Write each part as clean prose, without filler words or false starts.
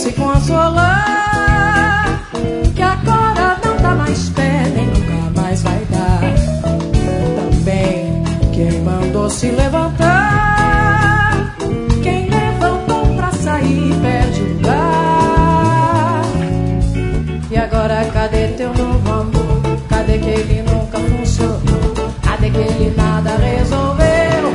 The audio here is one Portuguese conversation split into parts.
se consolar, que agora não dá mais pé, nem nunca mais vai dar. Também quem mandou se levantar, quem levantou pra sair perde o lugar. E agora cadê teu novo amor? Cadê que ele nunca funcionou? Cadê que ele nada resolveu?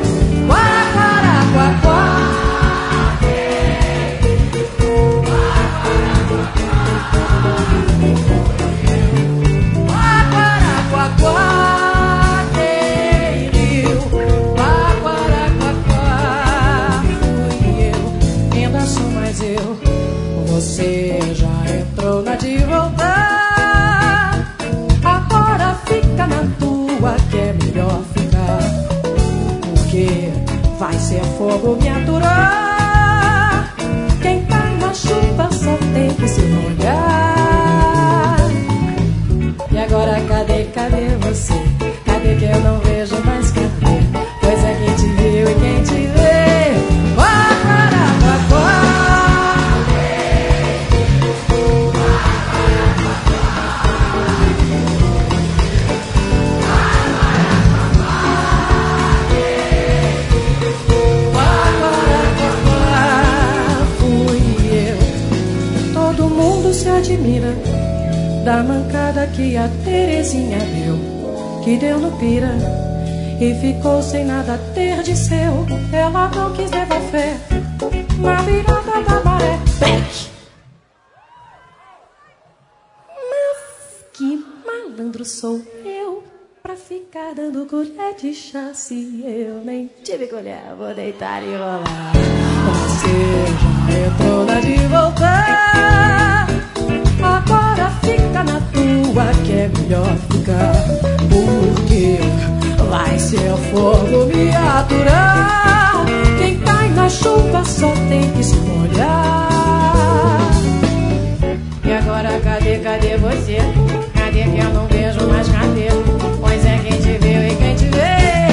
Você já entrou na de voltar, agora fica na tua que é melhor ficar, porque vai ser fogo me aturar. Quem tá na chuva só tem que se molhar. E agora cadê você? Cadê que eu não vejo mais cadê? Pois é quem te viu e quem te vê. Se admira da mancada que a Terezinha deu, que deu no pira e ficou sem nada ter de seu. Ela não quis levar fé na virada da maré. Mas que malandro sou eu pra ficar dando colher de chá, se eu nem tive colher, vou deitar e rolar. Você já entrou na de voltar, agora fica na tua que é melhor ficar, porque vai ser fogo me aturar. Quem cai na chuva só tem que se molhar. E agora cadê você? Cadê que eu não vejo mais cadê? Pois é quem te viu e quem te vê.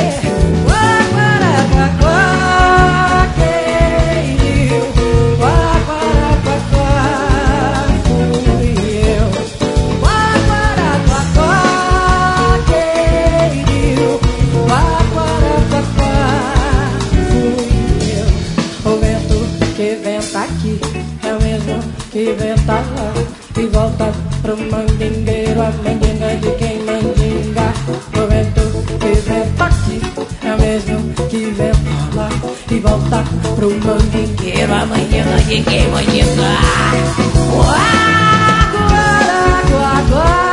Que venta lá e volta pro mandingueiro, a mandinga de quem mandinga. O vento que venta aqui é o mesmo que venta lá e volta pro mandingueiro, a mandinga de quem mandinga. Uá, uá, uá, uá.